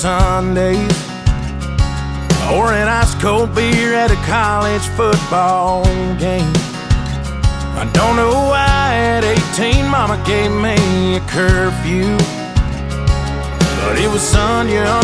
Sundays, or an ice cold beer at a college football game. I don't know why at 18 mama gave me a curfew, but it was son, you're